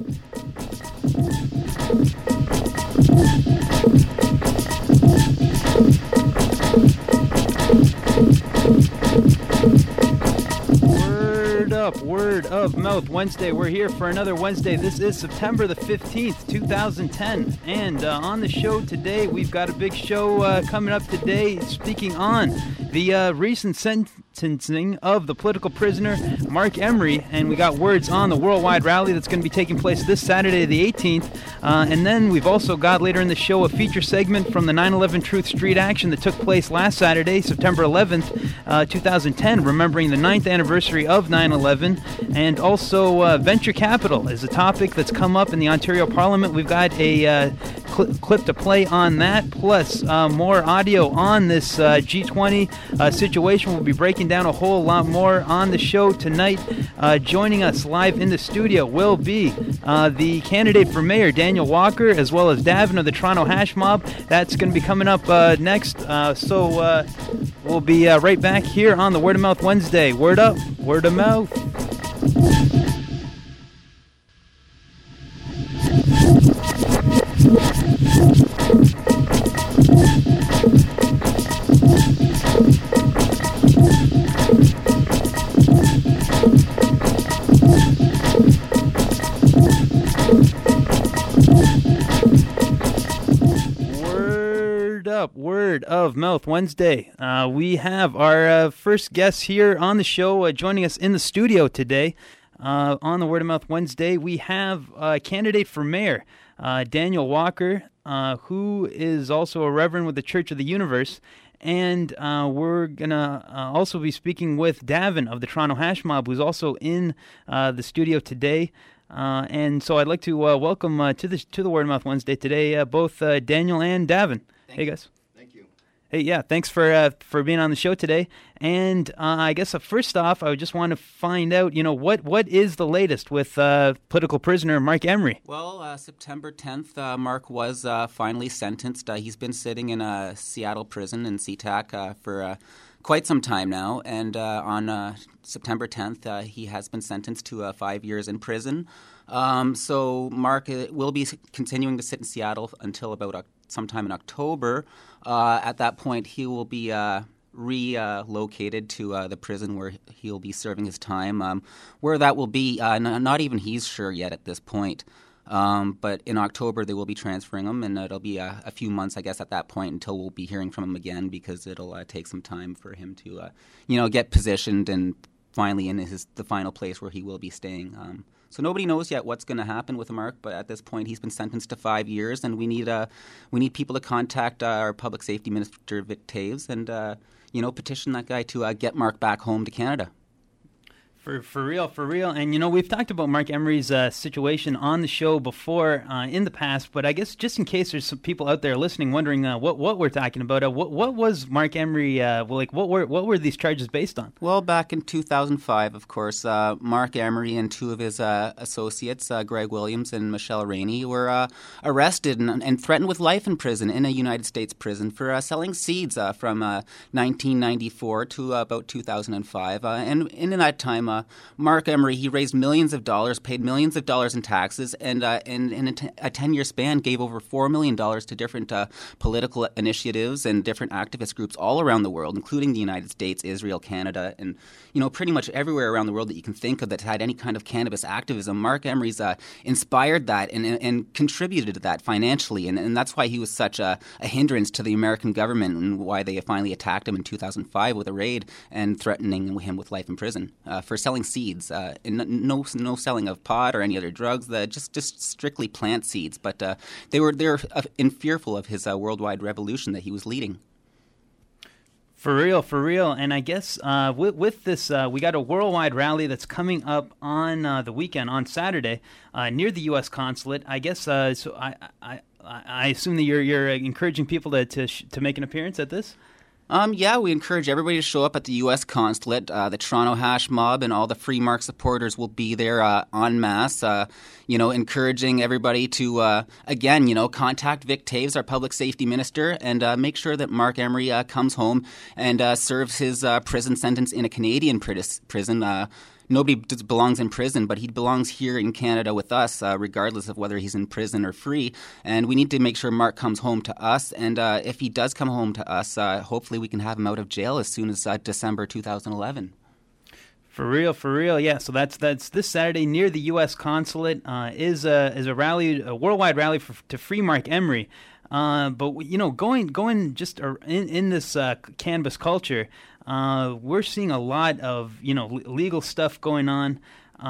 Word of Mouth Wednesday. We're here for another Wednesday. This is September the 15th, 2010. And on the show today, we've got a big show coming up today speaking on the recent sentencing of the political prisoner Marc Emery. And we got words on the worldwide rally that's going to be taking place this Saturday, the 18th. And then we've also got later in the show a feature segment from the 9/11 Truth Street action that took place last Saturday, September 11th, 2010, remembering the 9th anniversary of 9/11. And also venture capital is a topic that's come up in the Ontario Parliament. We've got a clip to play on that, plus more audio on this G20 situation. We'll be breaking down a whole lot more on the show tonight. Joining us live in the studio will be the candidate for mayor, Daniel Walker, as well as Davin of the Toronto Hash Mob. That's going to be coming up next. So we'll be right back here on the Word of Mouth Wednesday. Word up, word of mouth. Word of Mouth Wednesday. We have our first guest here on the show joining us in the studio today. On the Word of Mouth Wednesday, we have a candidate for mayor, Daniel Walker, who is also a reverend with the Church of the Universe. And we're going to also be speaking with Davin of the Toronto Hash Mob, who's also in the studio today. And so I'd like to welcome to the Word of Mouth Wednesday today both Daniel and Davin. Hey, guys. Thank you. Hey, yeah, thanks for being on the show today. And I guess first off, I just want to find out, what is the latest with political prisoner Marc Emery? Well, September 10th, Marc was finally sentenced. He's been sitting in a Seattle prison in SeaTac for quite some time now. And on September 10th, he has been sentenced to 5 years in prison. So Marc will be continuing to sit in Seattle until about sometime in October. At that point, he will be relocated to the prison where he'll be serving his time. Where that will be, not even he's sure yet at this point. But in October, they will be transferring him, and it'll be a few months, I guess, at that point until we'll be hearing from him again, because it'll take some time for him to, get positioned and finally in the final place where he will be staying. So nobody knows yet what's going to happen with Marc, but at this point he's been sentenced to 5 years, and we need people to contact our public safety minister, Vic Taves, and petition that guy to get Marc back home to Canada. For real. And, we've talked about Marc Emery's situation on the show before in the past, but I guess just in case there's some people out there listening wondering what we're talking about, what was Marc Emery, what were these charges based on? Well, back in 2005, of course, Marc Emery and two of his associates, Greg Williams and Michelle Rainey, were arrested and threatened with life in prison in a United States prison for selling seeds from 1994 to about 2005. And in that time, Marc Emery, he raised millions of dollars, paid millions of dollars in taxes, and in a 10-year span gave over $4 million to different political initiatives and different activist groups all around the world, including the United States, Israel, Canada, and pretty much everywhere around the world that you can think of that had any kind of cannabis activism. Marc Emery's inspired that and contributed to that financially, and that's why he was such a hindrance to the American government and why they finally attacked him in 2005 with a raid and threatening him with life in prison for selling seeds, and no selling of pot or any other drugs, just strictly plant seeds. But they were fearful of his worldwide revolution that he was leading. For real. And I guess with this, we got a worldwide rally that's coming up on the weekend, on Saturday, near the U.S. consulate. I guess so. I assume that you're encouraging people to make an appearance at this. Yeah, we encourage everybody to show up at the U.S. consulate. The Toronto Hash Mob and all the Free Marc supporters will be there en masse, encouraging everybody to, again, contact Vic Taves, our public safety minister, and make sure that Marc Emery comes home and serves his prison sentence in a Canadian prison. nobody belongs in prison, but he belongs here in Canada with us, regardless of whether he's in prison or free. And we need to make sure Mark comes home to us. And if he does come home to us, hopefully we can have him out of jail as soon as December 2011. For real, yeah. So that's this Saturday near the U.S. consulate. Is a rally, a worldwide rally to free Mark Emery. But going just in this cannabis culture, we're seeing a lot of legal stuff going on.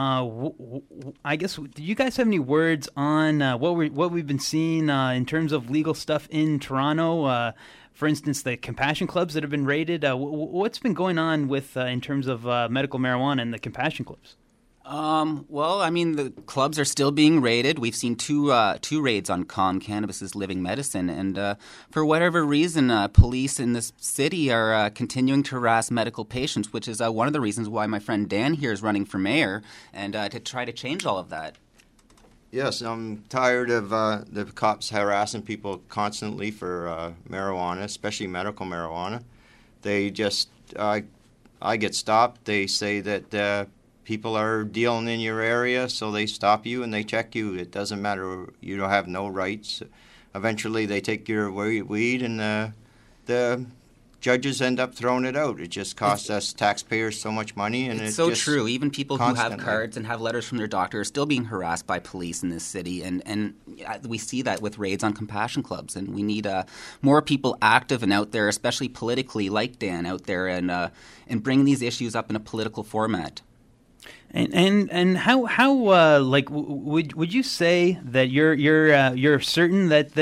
I guess, do you guys have any words on what we've been seeing in terms of legal stuff in Toronto? For instance, the compassion clubs that have been raided. What's been going on with in terms of medical marijuana and the compassion clubs? Well, I mean, the clubs are still being raided. We've seen two raids on Calm Cannabis's living medicine, and for whatever reason, police in this city are continuing to harass medical patients, which is one of the reasons why my friend Dan here is running for mayor, and to try to change all of that. Yes, I'm tired of the cops harassing people constantly for marijuana, especially medical marijuana. They just, I get stopped. They say that people are dealing in your area, so they stop you and they check you. It doesn't matter. You don't have no rights. Eventually, they take your weed, and the judges end up throwing it out. It just costs us taxpayers so much money, and it's so true. Even people who have cards and have letters from their doctor are still being harassed by police in this city, and we see that with raids on compassion clubs. And we need more people active and out there, especially politically, like Dan, out there and bring these issues up in a political format. And how would you say that you're certain that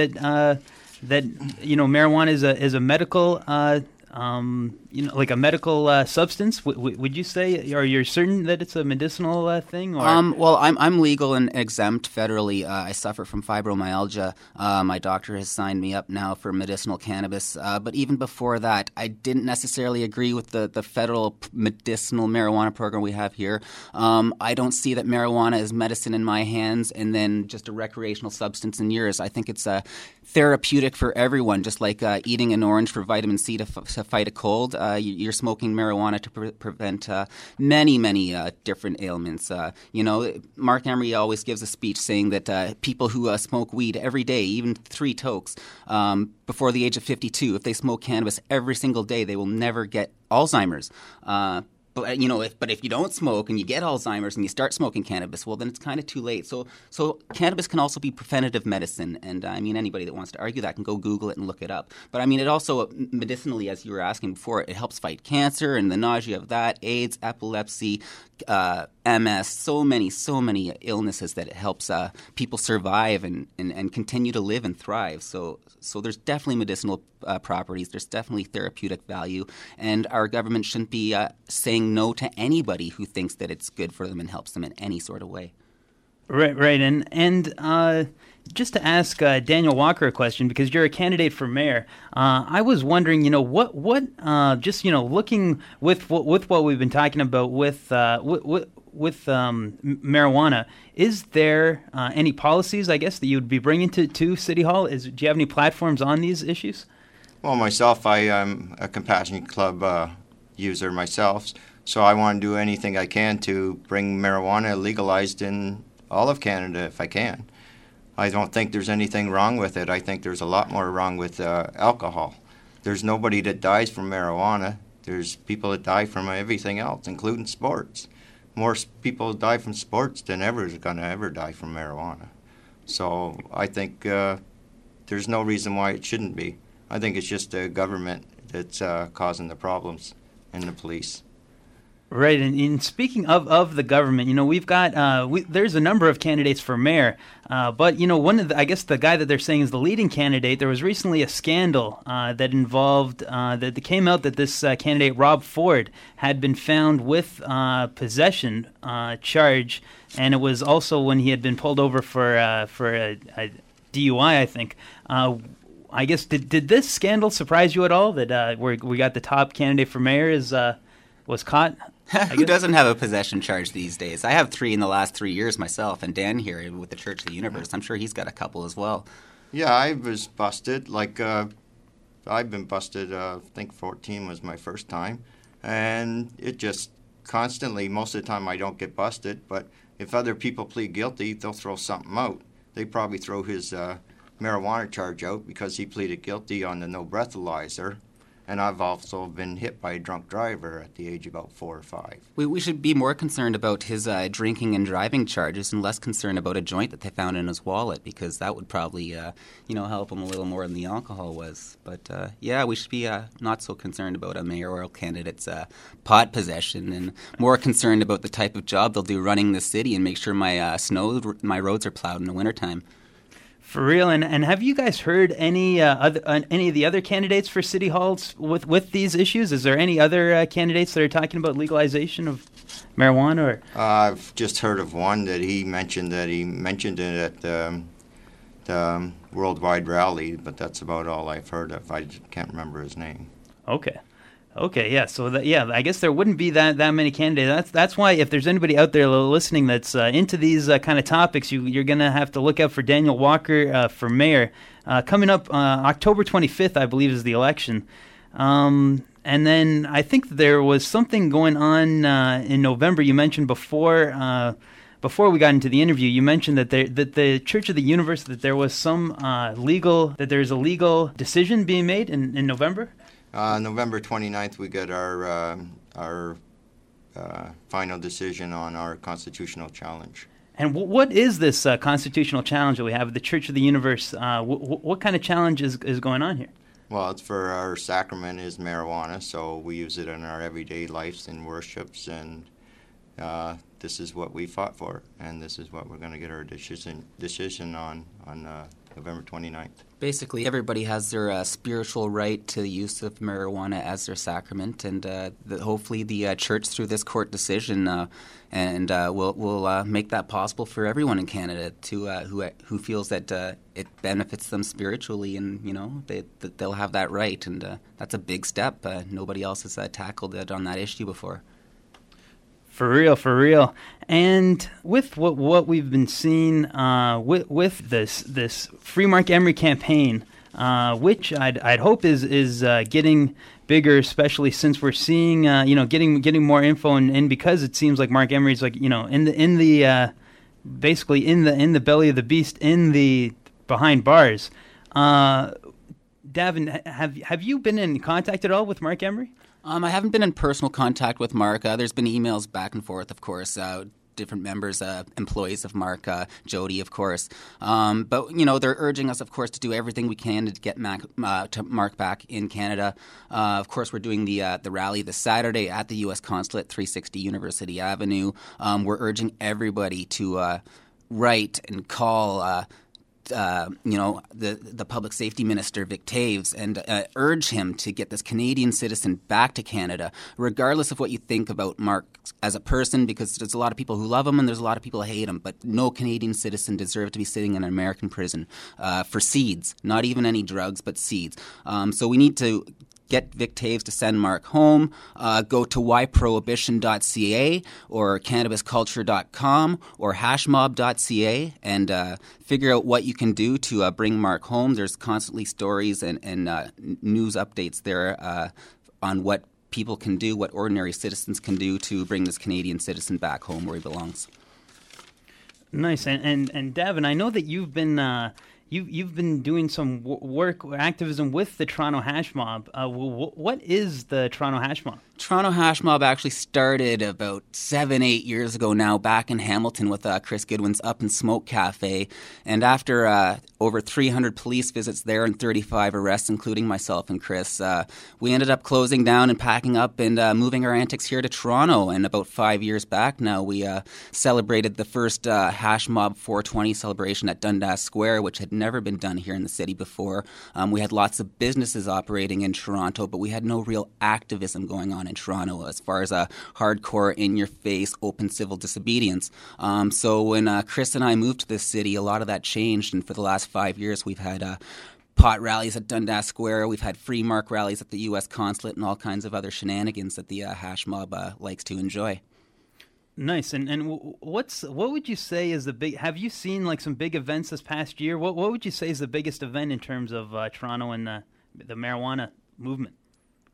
marijuana is a medical like a medical substance? Would you say, or you're certain that it's a medicinal thing? Or? Well, I'm legal and exempt federally. I suffer from fibromyalgia. My doctor has signed me up now for medicinal cannabis. But even before that, I didn't necessarily agree with the federal medicinal marijuana program we have here. I don't see that marijuana is medicine in my hands and then just a recreational substance in yours. I think it's therapeutic for everyone, just like eating an orange for vitamin C to fight a cold. You're smoking marijuana to prevent many different ailments. Mark Emery always gives a speech saying that people who smoke weed every day, even 3 tokes, before the age of 52, if they smoke cannabis every single day, they will never get Alzheimer's. But if you don't smoke and you get Alzheimer's and you start smoking cannabis, well, then it's kind of too late. So cannabis can also be preventative medicine, and anybody that wants to argue that can go Google it and look it up. But it also medicinally, as you were asking before, it helps fight cancer and the nausea of that, AIDS, epilepsy, MS, so many illnesses that it helps people survive and continue to live and thrive. So there's definitely medicinal properties. There's definitely therapeutic value, and our government shouldn't be saying no to anybody who thinks that it's good for them and helps them in any sort of way. Right, and just to ask Daniel Walker a question, because you're a candidate for mayor, I was wondering, what looking with what we've been talking about with marijuana, is there any policies, I guess, that you would be bringing to City Hall? Do you have any platforms on these issues? Well, myself, I am a Compassion Club user myself, so I want to do anything I can to bring marijuana legalized in all of Canada if I can. I don't think there's anything wrong with it. I think there's a lot more wrong with alcohol. There's nobody that dies from marijuana. There's people that die from everything else, including sports. More people die from sports than ever is going to ever die from marijuana. So I think there's no reason why it shouldn't be. I think it's just the government that's causing the problems and the police. Right, and speaking of the government, we've got there's a number of candidates for mayor, but one of the guy that they're saying is the leading candidate. There was recently a scandal that involved that came out that this candidate Rob Ford had been found with possession charge, and it was also when he had been pulled over for a DUI, I think. I guess did this scandal surprise you at all that we got the top candidate for mayor was caught? Who doesn't have a possession charge these days? I have 3 in the last 3 years myself, and Dan here with the Church of the Universe, I'm sure he's got a couple as well. Yeah, I was busted. I've been busted, I think 14 was my first time, and it just constantly. Most of the time I don't get busted, but if other people plead guilty, they'll throw something out. They probably throw his marijuana charge out because he pleaded guilty on the no breathalyzer. And I've also been hit by a drunk driver at the age of about 4 or 5. We should be more concerned about his drinking and driving charges and less concerned about a joint that they found in his wallet, because that would probably, help him a little more than the alcohol was. But, we should be not so concerned about a mayoral candidate's pot possession and more concerned about the type of job they'll do running the city and make sure my roads are plowed in the wintertime. For real, and have you guys heard any of the other candidates for city halls with these issues? Is there any other candidates that are talking about legalization of marijuana? Or I've just heard of one that he mentioned it at the Worldwide Rally, but that's about all I've heard of. I can't remember his name. Okay, yeah. So I guess there wouldn't be that many candidates. That's why if there's anybody out there listening that's into these kind of topics, you're gonna have to look out for Daniel Walker for mayor. Coming up October 25th, I believe, is the election. And then I think there was something going on in November. You mentioned before we got into the interview, you mentioned that the Church of the Universe, that there was there's a legal decision being made in November. November 29th, we get our final decision on our constitutional challenge. And what is this constitutional challenge that we have, the Church of the Universe? What kind of challenge is going on here? Well, it's for our sacrament is marijuana, so we use it in our everyday lives and worships, and this is what we fought for, and this is what we're going to get our decision on November 29th. Basically, everybody has their spiritual right to the use of marijuana as their sacrament, and hopefully the church, through this court decision, will make that possible for everyone in Canada who feels that it benefits them spiritually, and they'll have that right, and that's a big step. Nobody else has tackled it on that issue before. For real. And with what we've been seeing with this Free Mark Emery campaign, which I'd hope is getting bigger, especially since we're seeing getting more info, and because it seems like Mark Emery's basically in the belly of the beast, behind bars. Davin, have you been in contact at all with Mark Emery? I haven't been in personal contact with Mark. There's been emails back and forth, of course, different members, employees of Mark, Jody, of course. But, they're urging us, of course, to do everything we can to get Mark back in Canada. Of course, we're doing the rally this Saturday at the U.S. Consulate, 360 University Avenue. We're urging everybody to write and call the public safety minister, Vic Taves, and urge him to get this Canadian citizen back to Canada, regardless of what you think about Mark as a person, because there's a lot of people who love him and there's a lot of people who hate him, but no Canadian citizen deserves to be sitting in an American prison for seeds, not even any drugs, but seeds. So we need to get Vic Taves to send Mark home. Go to whyprohibition.ca or cannabisculture.com or hashmob.ca and figure out what you can do to bring Mark home. There's constantly stories and news updates there on what people can do, what ordinary citizens can do to bring this Canadian citizen back home where he belongs. Nice. And Davin, I know that you've been You've been doing some work, activism with the Toronto Hash Mob. What is the Toronto Hash Mob? Toronto Hash Mob actually started about 7-8 years ago now, back in Hamilton with Chris Goodwin's Up and Smoke Cafe. And after over 300 police visits there and 35 arrests, including myself and Chris, we ended up closing down and packing up and moving our antics here to Toronto. And about 5 years back now, we celebrated the first Hash Mob 420 celebration at Dundas Square, which had never been done here in the city before. We had lots of businesses operating in Toronto, but we had no real activism going on in Toronto as far as a hardcore, in-your-face, open civil disobedience. So when Chris and I moved to this city, a lot of that changed, and for the last 5 years we've had pot rallies at Dundas Square, we've had free mark rallies at the U.S. Consulate, and all kinds of other shenanigans that the Hash Mob likes to enjoy. Nice. And what would you say is the big? Have you seen like some big events this past year? What would you say is the biggest event in terms of Toronto and the marijuana movement?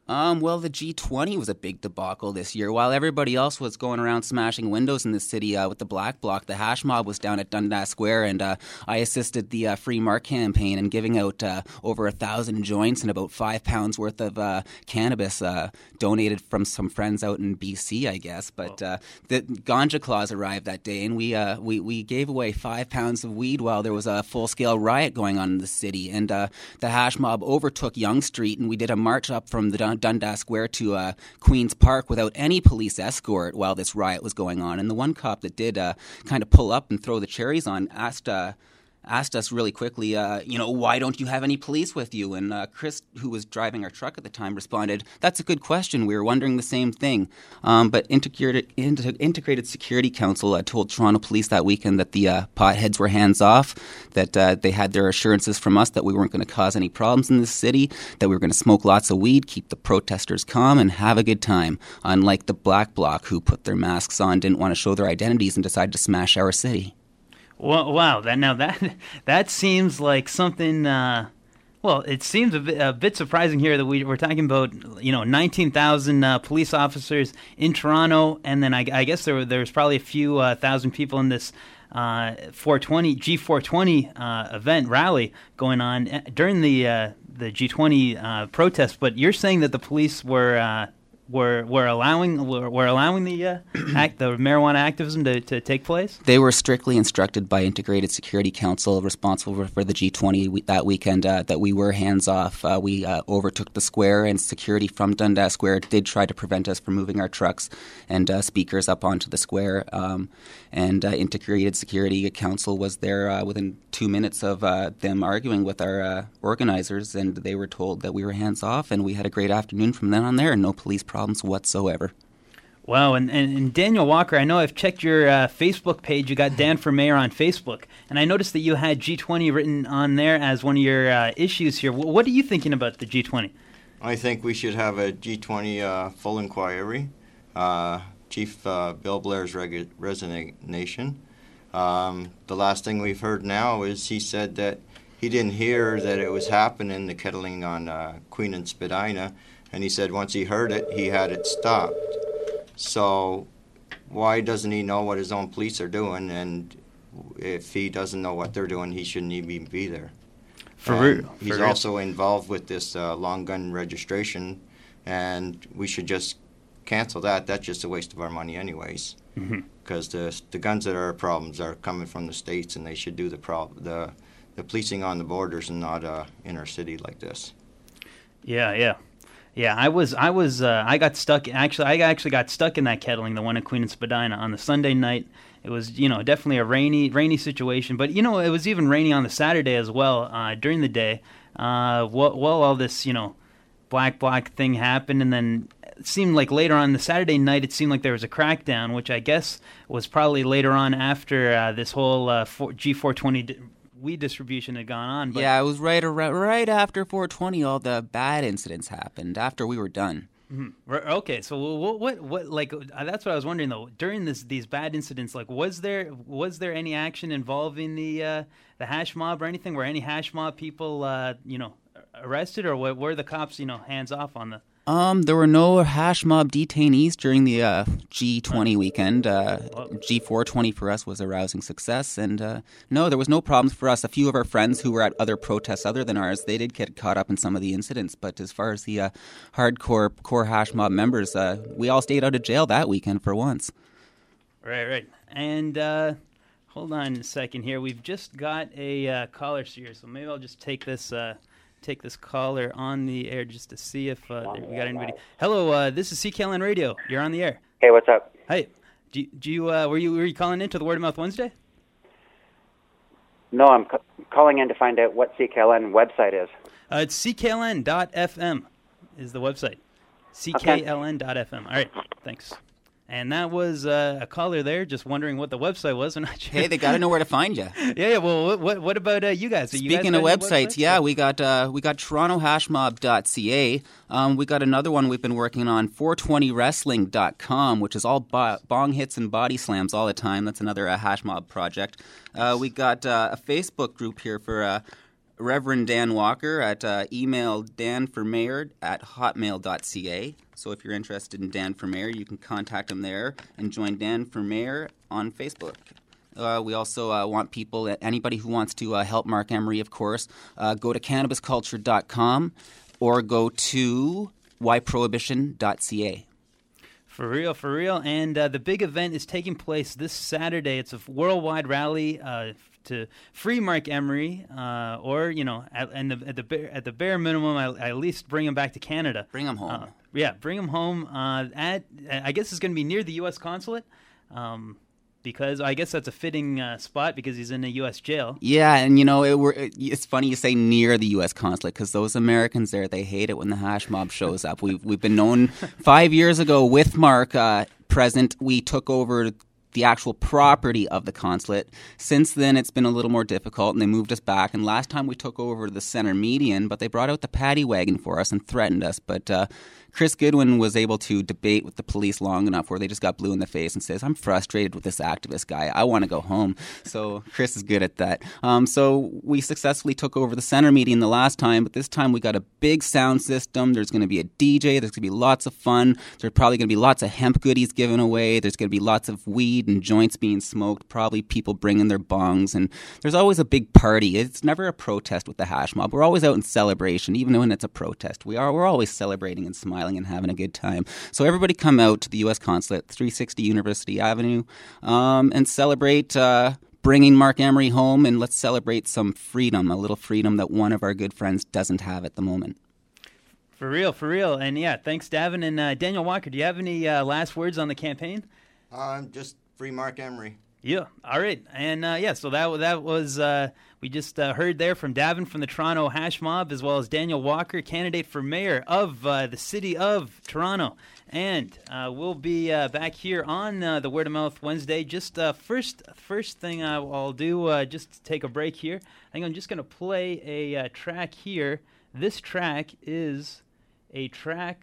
Well, the G20 was a big debacle this year. While everybody else was going around smashing windows in the city with the Black Bloc, the hash mob was down at Dundas Square, and I assisted the Free Mark campaign in giving out over 1,000 joints and about 5 pounds worth of cannabis donated from some friends out in BC, I guess. But the Ganja Claus arrived that day, and we gave away 5 pounds of weed while there was a full-scale riot going on in the city. And the hash mob overtook Yonge Street, and we did a march up from the Dundas Square to Queen's Park without any police escort while this riot was going on. And the one cop that did kind of pull up and throw the cherries on asked us really quickly, why don't you have any police with you? And Chris, who was driving our truck at the time, responded, "That's a good question. We were wondering the same thing." But Integrated Security Council told Toronto Police that weekend that the potheads were hands off, that they had their assurances from us that we weren't going to cause any problems in this city, that we were going to smoke lots of weed, keep the protesters calm, and have a good time, unlike the Black Bloc, who put their masks on, didn't want to show their identities, and decided to smash our city. Well, wow! That seems like something. It seems a bit surprising here that we're talking about 19,000 police officers in Toronto, and then I guess there's probably a few thousand people in this G420 event rally going on during the G20 protest. But you're saying that the police were allowing the the marijuana activism to take place? They were strictly instructed by Integrated Security Council, responsible for the G20 that weekend, that we were hands off. We overtook the square, and security from Dundas Square did try to prevent us from moving our trucks and speakers up onto the square. And Integrated Security Council was there within 2 minutes of them arguing with our organizers, and they were told that we were hands off, and we had a great afternoon from then on there, and no police problems whatsoever. Wow, and Daniel Walker, I know I've checked your Facebook page. You got Dan for Mayor on Facebook, and I noticed that you had G20 written on there as one of your issues here. What are you thinking about the G20? I think we should have a G20 full inquiry. Chief Bill Blair's resignation. The last thing we've heard now is he said that he didn't hear that it was happening, the kettling on Queen and Spadina, and he said once he heard it, he had it stopped. So why doesn't he know what his own police are doing? And if he doesn't know what they're doing, he shouldn't even be there. For real. He's also involved with this long gun registration, and we should just cancel that. That's just a waste of our money anyways, because the guns that are problems are coming from the States, and they should do the policing on the borders and not in our city like this. Yeah. I got stuck. Actually, I got stuck in that kettling, the one at Queen and Spadina, on the Sunday night. It was, definitely a rainy situation, but it was even rainy on the Saturday as well during the day. While all this, Black Bloc thing happened, and then it seemed like later on the Saturday night, it seemed like there was a crackdown, which I guess was probably later on after this whole G420 weed distribution had gone on. But yeah, it was right after 420 all the bad incidents happened, after we were done. Mm-hmm. Okay, so what like that's what I was wondering though. During these bad incidents, like was there any action involving the hash mob or anything? Were any hash mob people arrested, or were the cops hands off on the? There were no hash mob detainees during the G20 weekend. G420 for us was a rousing success, and no, there was no problems for us. A few of our friends who were at other protests other than ours, they did get caught up in some of the incidents, but as far as the hardcore core hash mob members, we all stayed out of jail that weekend for once. Right. And hold on a second here. We've just got a caller here, so maybe I'll just take this caller on the air just to see if we got anybody. Hello, this is CKLN Radio. You're on the air. Hey, what's up? Hey, were you calling into the Word of Mouth Wednesday? No, I'm calling in to find out what CKLN website is. It's ckln.fm is the website. ckln.fm. All right, thanks. And that was a caller there just wondering what the website was. I'm not sure. Hey, they got to know where to find you. Yeah. Well, what about you guys? Speaking of websites, yeah, we got TorontoHashmob.ca. We got another one we've been working on, 420wrestling.com, which is all bong hits and body slams all the time. That's another hash mob project. We got a Facebook group here for Reverend Dan Walker at email danformayor@hotmail.ca. So if you're interested in Dan for Mayor, you can contact him there and join Dan for Mayor on Facebook. We also want people, anybody who wants to help Marc Emery, of course, go to cannabisculture.com or go to whyprohibition.ca. For real. And the big event is taking place this Saturday. It's a worldwide rally to free Marc Emery, or at the bare minimum, I at least bring him back to Canada. Bring him home. Bring him home. I guess it's going to be near the U.S. consulate. Because I guess that's a fitting spot because he's in a U.S. jail. Yeah, and it's funny you say near the U.S. consulate because those Americans there, they hate it when the hash mob shows up. We've been known 5 years ago with Marc present, we took over the actual property of the consulate. Since then, it's been a little more difficult, and they moved us back. And last time we took over the center median, but they brought out the paddy wagon for us and threatened us. But Chris Goodwin was able to debate with the police long enough where they just got blue in the face and says, I'm frustrated with this activist guy. I want to go home. So Chris is good at that. So we successfully took over the center median the last time, but this time we got a big sound system. There's going to be a DJ. There's going to be lots of fun. There's probably going to be lots of hemp goodies given away. There's going to be lots of weed and joints being smoked, probably people bringing their bongs. And there's always a big party. It's never a protest with the hash mob. We're always out in celebration, even when it's a protest. We're always celebrating and smiling and having a good time. So everybody come out to the U.S. Consulate, 360 University Avenue, and celebrate bringing Marc Emery home, and let's celebrate some freedom, a little freedom that one of our good friends doesn't have at the moment. For real. And yeah, thanks, Davin. And Daniel Walker, do you have any last words on the campaign? Just free Marc Emery. Yeah, all right. And so that was, we just heard there from Davin from the Toronto Hash Mob, as well as Daniel Walker, candidate for mayor of the city of Toronto. And we'll be back here on the Word of Mouth Wednesday. Just first thing I'll do, just to take a break here, I think I'm just going to play a track here. This track is a track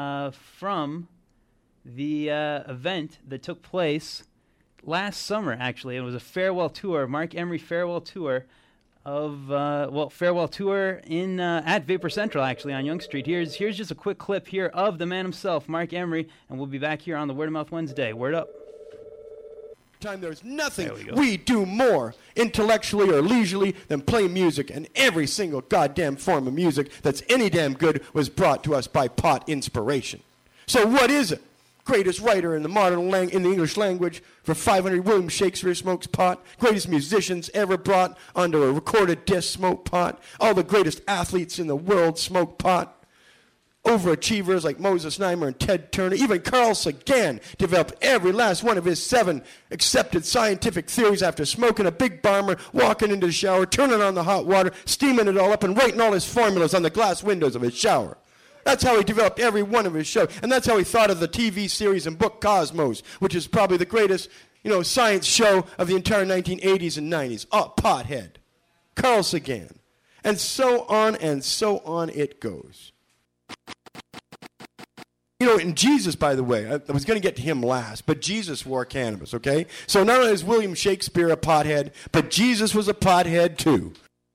from the event that took place last summer, actually. It was a farewell tour, Marc Emery farewell tour of, farewell tour in at Vapor Central, actually, on Yonge Street. Here's just a quick clip here of the man himself, Marc Emery, and we'll be back here on the Word of Mouth Wednesday. Word up. There's nothing we do more intellectually or leisurely than play music, and every single goddamn form of music that's any damn good was brought to us by pot inspiration. So what is it? Greatest writer in the in the English language for 500, William Shakespeare smokes pot. Greatest musicians ever brought onto a recorded disc smoke pot. All the greatest athletes in the world smoke pot. Overachievers like Moses Neimer and Ted Turner. Even Carl Sagan developed every last one of his 7 accepted scientific theories after smoking a big bomber, walking into the shower, turning on the hot water, steaming it all up, and writing all his formulas on the glass windows of his shower. That's how he developed every one of his shows. And that's how he thought of the TV series and book Cosmos, which is probably the greatest, science show of the entire 1980s and 90s. Pothead. Carl Sagan. And so on it goes. And Jesus, by the way, I was going to get to him last, but Jesus wore cannabis, okay? So not only is William Shakespeare a pothead, but Jesus was a pothead too.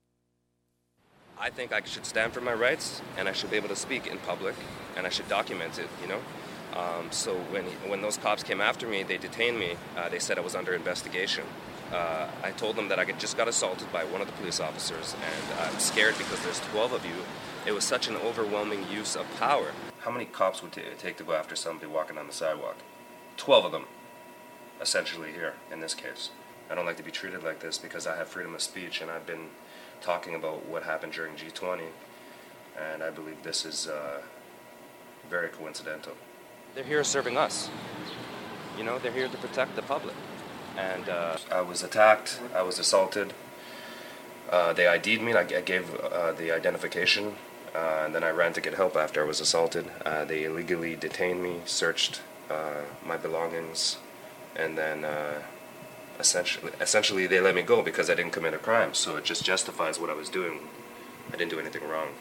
I think I should stand for my rights, and I should be able to speak in public, and I should document it, So when those cops came after me, they detained me. They said I was under investigation. I told them that I just got assaulted by one of the police officers, and I'm scared because there's 12 of you. It was such an overwhelming use of power. How many cops would it take to go after somebody walking on the sidewalk? 12 of them, essentially here, in this case. I don't like to be treated like this because I have freedom of speech, and I've been talking about what happened during G20, and I believe this is very coincidental. They're here serving us. They're here to protect the public. And I was attacked, I was assaulted. They ID'd me, I gave the identification, and then I ran to get help after I was assaulted. They illegally detained me, searched my belongings, and then essentially they let me go because I didn't commit a crime, so it just justifies what I was doing. I didn't do anything wrong.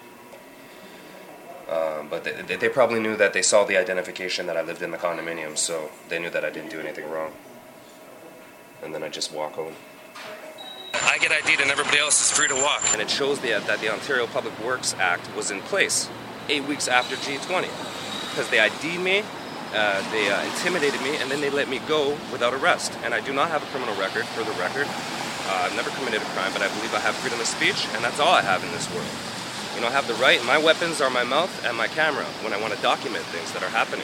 But they probably knew that they saw the identification that I lived in the condominium, so they knew that I didn't do anything wrong. And then I just walk home. I get ID'd and everybody else is free to walk. And it shows that the Ontario Public Works Act was in place 8 weeks after G20. Because they ID'd me, they intimidated me, and then they let me go without arrest. And I do not have a criminal record, for the record. I've never committed a crime, but I believe I have freedom of speech, and that's all I have in this world. You know, I have the right. My weapons are my mouth and my camera when I want to document things that are happening.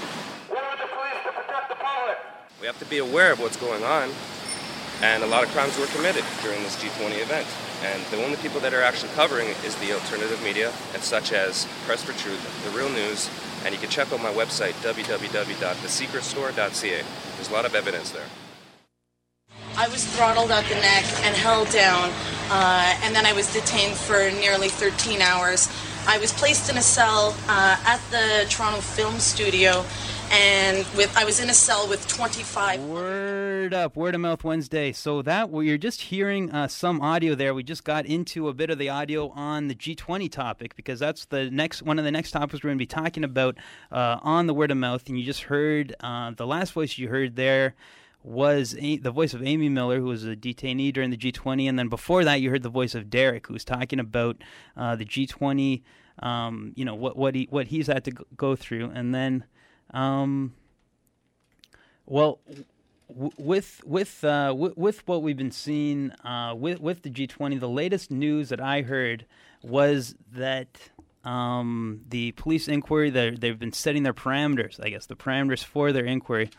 We have to be aware of what's going on, and a lot of crimes were committed during this G20 event. And the only people that are actually covering is the alternative media, and such as Press for Truth, The Real News, and you can check out my website, www.thesecretstore.ca. There's a lot of evidence there. I was throttled at the neck and held down, and then I was detained for nearly 13 hours. I was placed in a cell at the Toronto Film Studio, and I was in a cell with 25. Word up, Word of Mouth Wednesday. So that you're just hearing some audio there. We just got into a bit of the audio on the G20 topic, because that's one of the next topics we're going to be talking about on the Word of Mouth. And you just heard the last voice you heard there was the voice of Amy Miller, who was a detainee during the G20, and then before that you heard the voice of Derek, who was talking about the G20, what he's had to go through, and then, with what we've been seeing with the G20, the latest news that I heard was that the police inquiry, they've been setting their parameters, I guess, the parameters for their inquiry.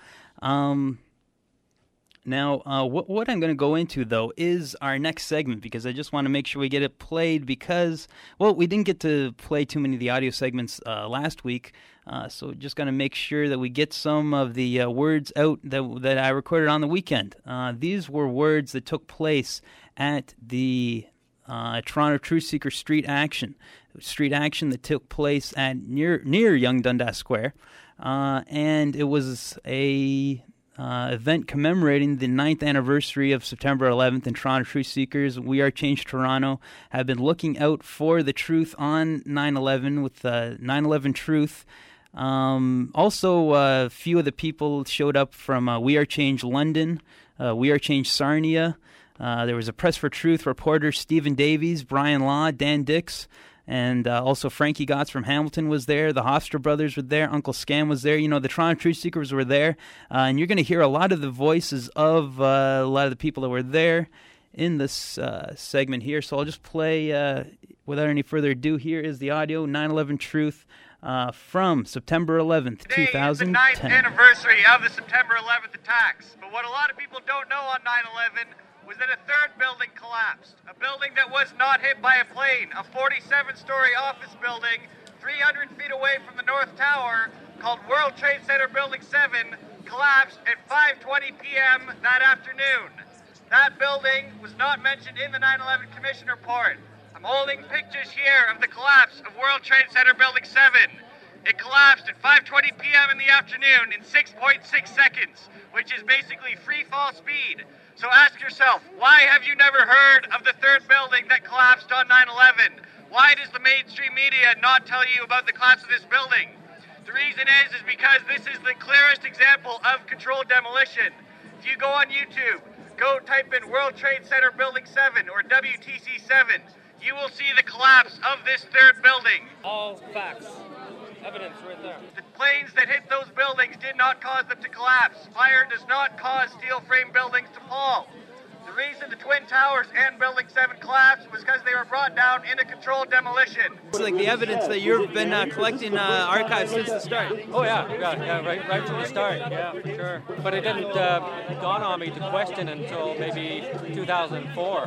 Now, what I'm going to go into, though, is our next segment, because I just want to make sure we get it played because, well, we didn't get to play too many of the audio segments last week, so just going to make sure that we get some of the words out that I recorded on the weekend. These were words that took place at the Toronto Truth Seeker street action that took place at near Yonge Dundas Square, and it was a event commemorating the 9th anniversary of September 11th, and Toronto Truth Seekers, We Are Change Toronto, have been looking out for the truth on 9/11 with 9/11 Truth. Also, a few of the people showed up from We Are Change London, We Are Change Sarnia. There was a Press for Truth reporter, Stephen Davies, Brian Law, Dan Dix, and also Frankie Gotts from Hamilton was there. The Hofstra brothers were there. Uncle Scam was there. You know, the Toronto Truth Seekers were there. And you're going to hear a lot of the voices of a lot of the people that were there in this segment here. So I'll just play, without any further ado, here is the audio, 9/11 Truth, from September 11th, Today 2010. is the 9th anniversary of the September 11th attacks. But what a lot of people don't know on 9/11 was that a third building collapsed. A building that was not hit by a plane. A 47-story office building 300 feet away from the North Tower called World Trade Center Building 7 collapsed at 5:20 p.m. that afternoon. That building was not mentioned in the 9/11 Commission report. I'm holding pictures here of the collapse of World Trade Center Building 7. It collapsed at 5:20 p.m. in the afternoon in 6.6 seconds, which is basically free fall speed. So ask yourself, why have you never heard of the third building that collapsed on 9/11? Why does the mainstream media not tell you about the collapse of this building? The reason is because this is the clearest example of controlled demolition. If you go on YouTube, go type in World Trade Center Building 7 or WTC 7, you will see the collapse of this third building. All facts. Evidence right there. The planes that hit those buildings did not cause them to collapse. Fire does not cause steel frame buildings to fall. The reason the Twin Towers and Building 7 collapsed was because they were brought down in a controlled demolition. It's like the evidence that you've been collecting archives since the start. Oh yeah, right from the start, yeah, sure. But it didn't dawn on me to question until maybe 2004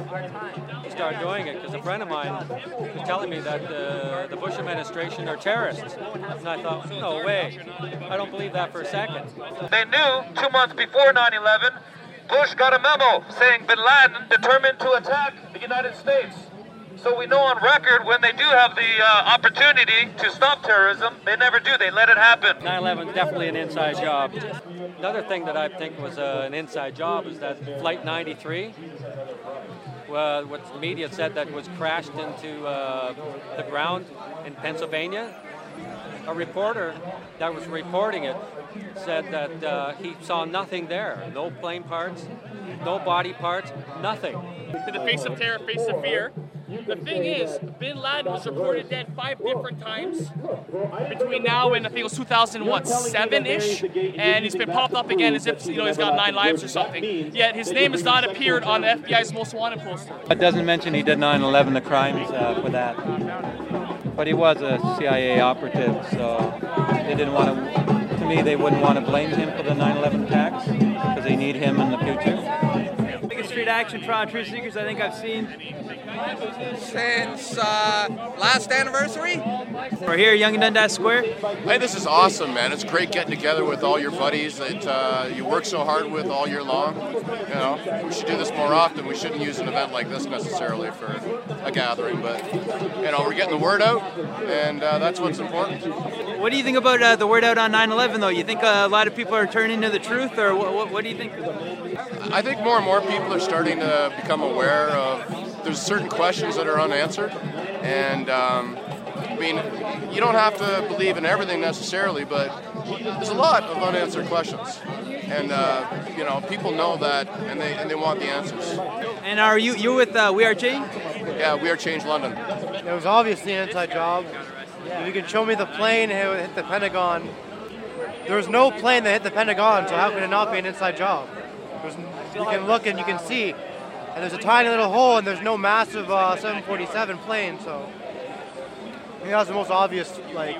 to start doing it, because a friend of mine was telling me that the Bush administration are terrorists. And I thought, no way, I don't believe that for a second. They knew 2 months before 9/11, Bush got a memo saying Bin Laden determined to attack the United States. So we know on record when they do have the opportunity to stop terrorism, they never do. They let it happen. 9/11 is definitely an inside job. Another thing that I think was an inside job is that Flight 93, what the media said that was crashed into the ground in Pennsylvania. A reporter that was reporting it said that he saw nothing there, no plane parts, no body parts, nothing. To the face of terror, face of fear. The thing is, Bin Laden was reported dead 5 different times between now and I think it was 2007-ish, and he's been popped up again as if he's got 9 lives or something. Yet his name has not appeared on the FBI's most wanted poster. It doesn't mention he did 9/11, the crimes for that. But he was a CIA operative, so they didn't want to. To me, they wouldn't want to blame him for the 9/11 attacks because they need him in the future. Biggest street action Toronto Truth Seekers I think I've seen since last anniversary. We're here at Yonge and Dundas Square. Hey, this is awesome, man. It's great getting together with all your buddies that you work so hard with all year long. We should do this more often. We shouldn't use an event like this necessarily for a gathering, but we're getting the word out, and that's what's important. What do you think about the word out on 9/11, though? You think a lot of people are turning to the truth, or what do you think? I think more and more people are starting to become aware of there's certain questions that are unanswered, and you don't have to believe in everything necessarily, but there's a lot of unanswered questions, and people know that, and they want the answers. And are you with We Are Change? Yeah, We Are Change London. It was obviously an inside job. If you can show me the plane that hit the Pentagon, there was no plane that hit the Pentagon, so how could it not be an inside job? You can look and you can see, and there's a tiny little hole, and there's no massive 747 plane, so I think that was the most obvious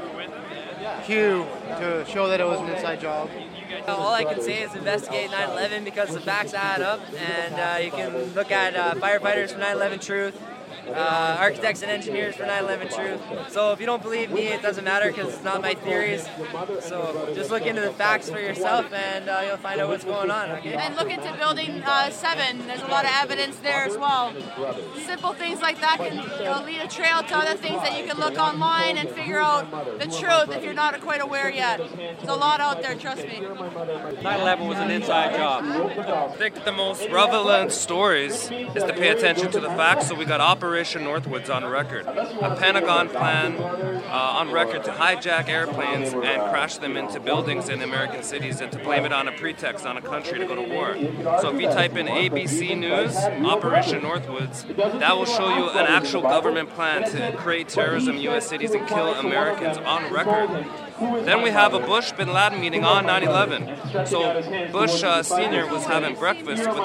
cue to show that it was an inside job. All I can say is investigate 9/11 because the facts add up, and you can look at firefighters for 9/11 Truth, architects and engineers for 9/11 Truth. So if you don't believe me, it doesn't matter because it's not my theories. So just look into the facts for yourself, and you'll find out what's going on. Okay? And look into Building 7. There's a lot of evidence there as well. Simple things like that can lead a trail to other things that you can look online and figure out the truth if you're not quite aware yet. There's a lot out there, trust me. 9/11 was an inside job. I think the most relevant stories is to pay attention to the facts. So we got Operation Northwoods on record, a Pentagon plan on record to hijack airplanes and crash them into buildings in American cities and to blame it on a pretext on a country to go to war. So if you type in ABC News, Operation Northwoods, that will show you an actual government plan to create terrorism in U.S. cities and kill Americans on record. Then we have a Bush Bin Laden meeting on 9/11. So Bush Sr. was having breakfast with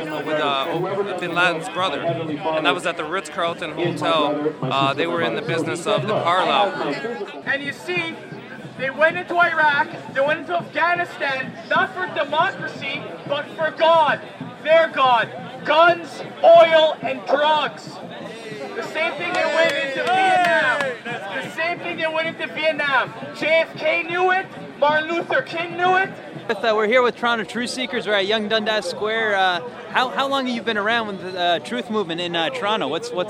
Bin Laden's brother, and that was at the Ritz-Carlton Hotel. They were in the business of the Carlyle Group. And you see, they went into Iraq, they went into Afghanistan, not for democracy, but for God, their God. Guns, oil, and drugs. The same thing they went into Vietnam. The same thing they went into Vietnam. JFK knew it. Martin Luther King knew it. We're here with Toronto Truth Seekers. We're at Yonge Dundas Square. How long have you been around with the truth movement in Toronto?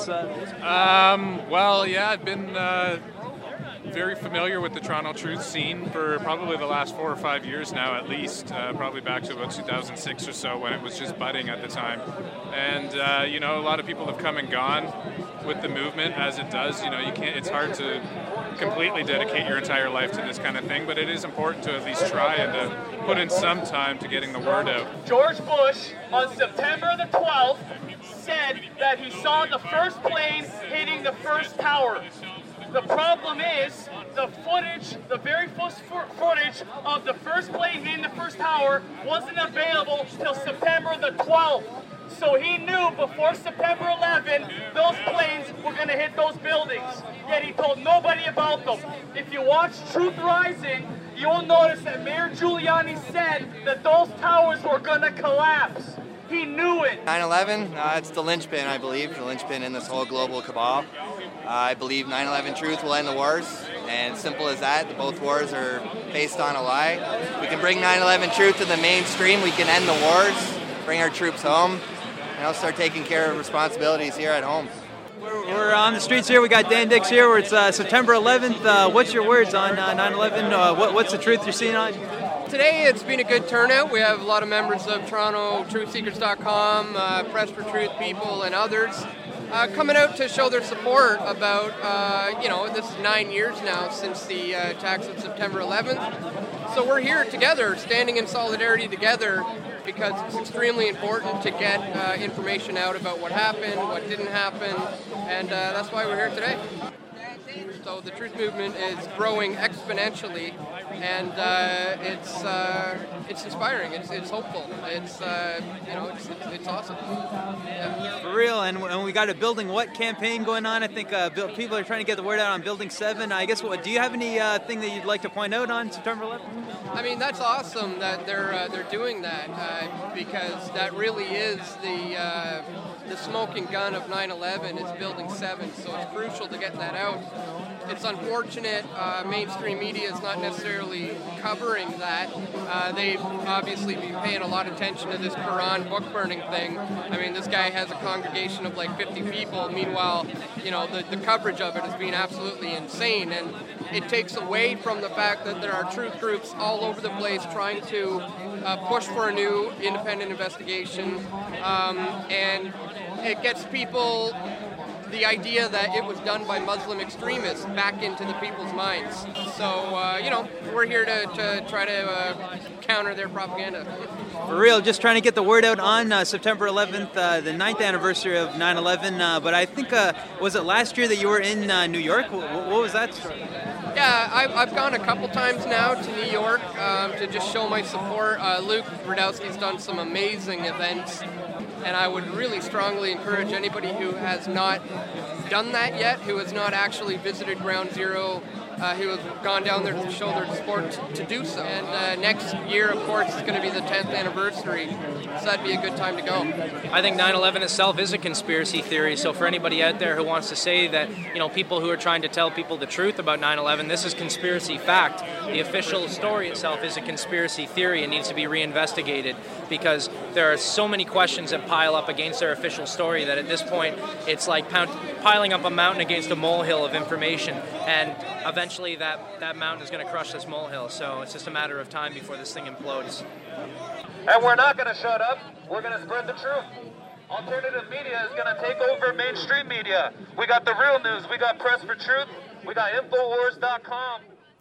I've been very familiar with the Toronto Truth scene for probably the last 4 or 5 years now, at least. Probably back to about 2006 or so when it was just budding at the time. And a lot of people have come and gone with the movement as it does. It's hard to completely dedicate your entire life to this kind of thing, but it is important to at least try and to put in some time to getting the word out. George Bush, on September the 12th, said that he saw the first plane hitting the first tower. The problem is, the very first footage of the first plane hitting the first tower wasn't available till September the 12th. So he knew before September 11, those planes were going to hit those buildings. Yet he told nobody about them. If you watch Truth Rising, you'll notice that Mayor Giuliani said that those towers were going to collapse. He knew it. 9/11, it's the linchpin, I believe, the linchpin in this whole global cabal. I believe 9/11 truth will end the wars, and simple as that. Both wars are based on a lie. We can bring 9/11 truth to the mainstream. We can end the wars, bring our troops home, and start taking care of responsibilities here at home. We're on the streets here. We got Dan Dix here. It's September 11th. What's your words on 9/11? What's the truth you're seeing on? Today it's been a good turnout. We have a lot of members of TorontoTruthSeekers.com, Press for Truth people, and others coming out to show their support about, this is 9 years now since the attacks of September 11th. So we're here together, standing in solidarity together because it's extremely important to get information out about what happened, what didn't happen, and that's why we're here today. So the truth movement is growing exponentially, and it's inspiring. It's hopeful. It's it's awesome. Yeah. For real, and we got a Building What campaign going on. I think people are trying to get the word out on Building 7. I guess, do you have any thing that you'd like to point out on September 11th? I mean, that's awesome that they're doing that because that really is the smoking gun of 9/11 is Building 7. So it's crucial to get that out. It's unfortunate mainstream media is not necessarily covering that. They've obviously been paying a lot of attention to this Quran book burning thing. I mean, this guy has a congregation of like 50 people. Meanwhile, the coverage of it has been absolutely insane, and it takes away from the fact that there are truth groups all over the place trying to push for a new independent investigation, and it gets people the idea that it was done by Muslim extremists back into the people's minds. So, we're here to try to counter their propaganda. For real, just trying to get the word out on September 11th, the 9th anniversary of 9/11. But I think, was it last year that you were in New York? What was that story? Yeah, I've gone a couple times now to New York to just show my support. Luke Rudowski's done some amazing events, and I would really strongly encourage anybody who has not done that yet, who has not actually visited Ground Zero, who has gone down there to show their support to do so. And next year, of course, is going to be the 10th anniversary, so that'd be a good time to go. I think 9/11 itself is a conspiracy theory, so for anybody out there who wants to say that, people who are trying to tell people the truth about 9/11, this is conspiracy fact. The official story itself is a conspiracy theory and needs to be reinvestigated because there are so many questions that pile up against their official story that at this point it's like piling up a mountain against a molehill of information, and eventually that mountain is going to crush this molehill, so it's just a matter of time before this thing implodes. And we're not going to shut up. We're going to spread the truth. Alternative media is going to take over mainstream media. We got the real news. We got Press for Truth. We got Infowars.com.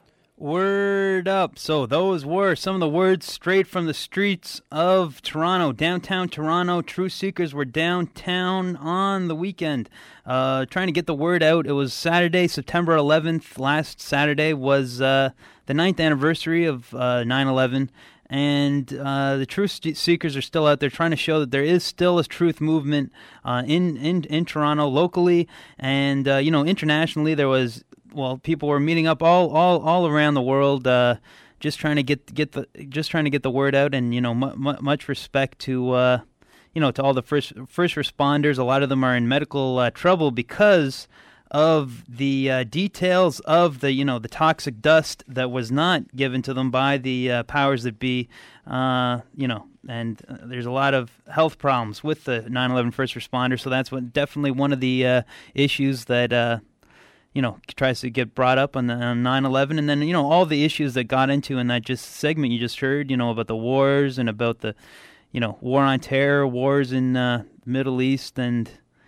Word up. So those were some of the words straight from the streets of Toronto, downtown Toronto. Truth Seekers were downtown on the weekend trying to get the word out. It was Saturday, September 11th. Last Saturday was the 9th anniversary of 9/11. And the Truth Seekers are still out there trying to show that there is still a truth movement in Toronto locally, and internationally. There was people were meeting up all around the world, just trying to get the word out, and much respect to to all the first responders. A lot of them are in medical trouble because of the details of the toxic dust that was not given to them by the powers that be, and there's a lot of health problems with the 9/11 first responders. So that's definitely one of the issues that tries to get brought up on 9/11, and then all the issues that got into in that just segment you just heard, about the wars and about the war on terror, wars in the Middle East, and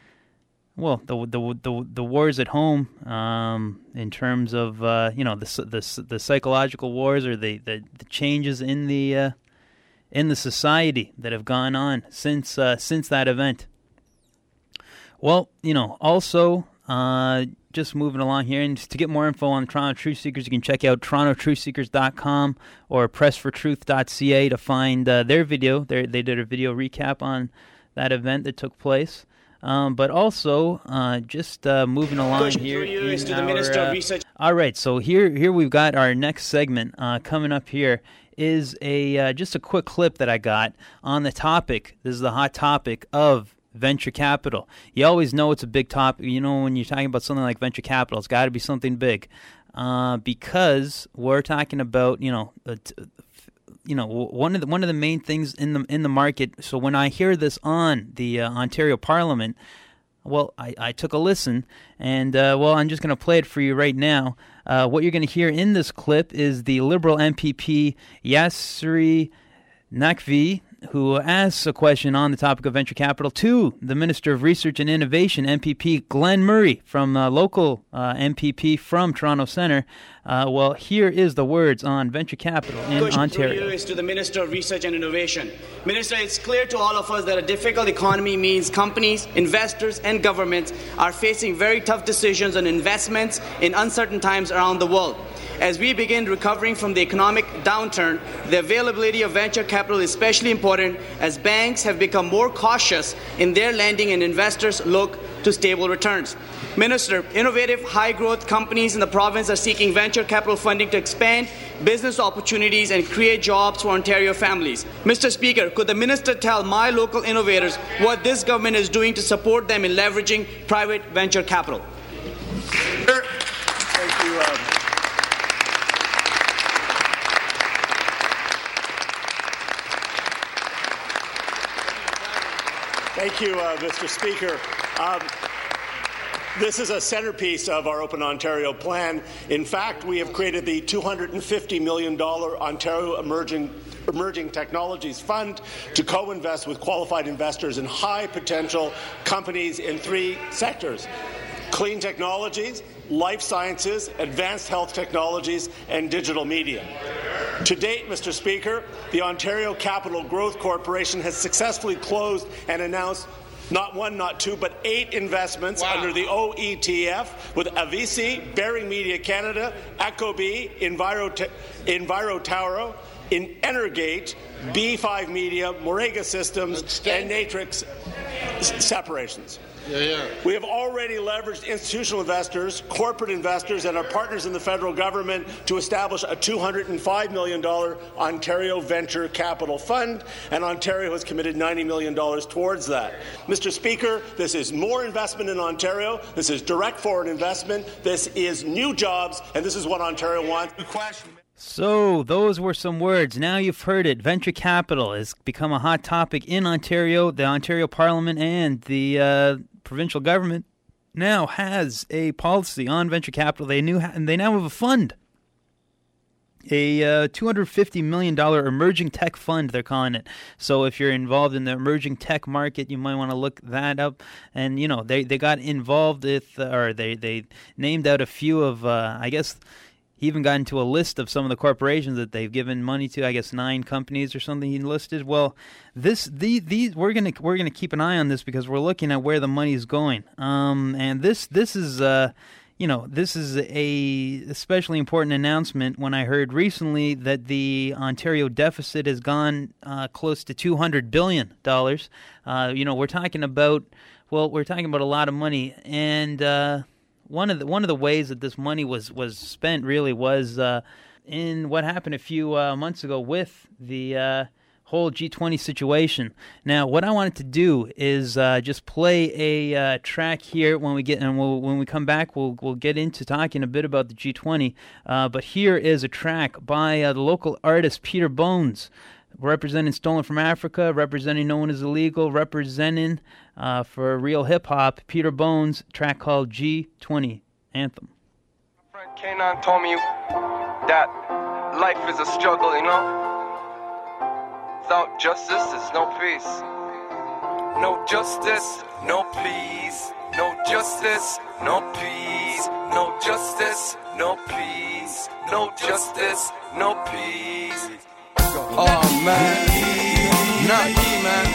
the wars at home, in terms of the psychological wars or the changes in the society that have gone on since that event. Well, also just moving along here, and to get more info on Toronto Truth Seekers, you can check out torontotruthseekers.com or pressfortruth.ca to find their video. They did a video recap on that event that took place. But also, just moving along here. All right, so here we've got our next segment coming up. Here is just a quick clip that I got on the topic. This is the hot topic of venture capital. You always know it's a big topic. When you're talking about something like venture capital, it's got to be something big, because we're talking about one of the main things in the market. So when I hear this on the Ontario Parliament, I took a listen, and I'm just going to play it for you right now. What you're going to hear in this clip is the Liberal MPP Yasiri Naqvi, who asks a question on the topic of venture capital to the Minister of Research and Innovation, MPP Glenn Murray, from local MPP from Toronto Centre. Well, here is the words on venture capital in Ontario. Question is to the Minister of Research and Innovation. Minister, it's clear to all of us that a difficult economy means companies, investors, and governments are facing very tough decisions on investments in uncertain times around the world. As we begin recovering from the economic downturn, the availability of venture capital is especially important as banks have become more cautious in their lending and investors look to stable returns. Minister, innovative, high-growth companies in the province are seeking venture capital funding to expand business opportunities and create jobs for Ontario families. Mr. Speaker, could the minister tell my local innovators what this government is doing to support them in leveraging private venture capital? Thank you. Thank you, Mr. Speaker. This is a centerpiece of our Open Ontario plan. In fact, we have created the $250 million Ontario Emerging Technologies Fund to co-invest with qualified investors in high-potential companies in 3 sectors: clean technologies, life sciences, advanced health technologies, and digital media. To date, Mr. Speaker, the Ontario Capital Growth Corporation has successfully closed and announced not 1, not 2, but 8 investments under the OETF with Avisi, Bearing Media Canada, Ecobee, EnviroTauro, in Energate, B5 Media, Morega Systems, and Natrix Separations. We have already leveraged institutional investors, corporate investors, and our partners in the federal government to establish a $205 million Ontario Venture Capital Fund, and Ontario has committed $90 million towards that. Mr. Speaker, this is more investment in Ontario, this is direct foreign investment, this is new jobs, and this is what Ontario wants. So those were some words. Now you've heard it. Venture capital has become a hot topic in Ontario. The Ontario Parliament and the provincial government now has a policy on venture capital. They now have a fund, a $250 million emerging tech fund, they're calling it. So if you're involved in the emerging tech market, you might want to look that up. And, you know, they got involved with, or they named out a few of, I guess, he even got into a list of some of the corporations that they've given money to. I guess 9 companies or something he listed. Well, we're gonna keep an eye on this because we're looking at where the money's going. And this is this is a especially important announcement when I heard recently that the Ontario deficit has gone close to $200 billion. We're talking about a lot of money, and one of the ways that this money was spent really was in what happened a few months ago with the whole G20 situation. Now, what I wanted to do is just play a track here when we come back. We'll get into talking a bit about the G20. But here is a track by the local artist Peter Bones, representing Stolen from Africa, representing No One Is Illegal, representing for real hip-hop, Peter Bones, track called G20 Anthem. My friend Kanan told me that life is a struggle, you know? Without justice, there's no peace. No justice, no peace. No justice, no peace. No justice, no peace. No justice, no peace. Oh man, not me, man.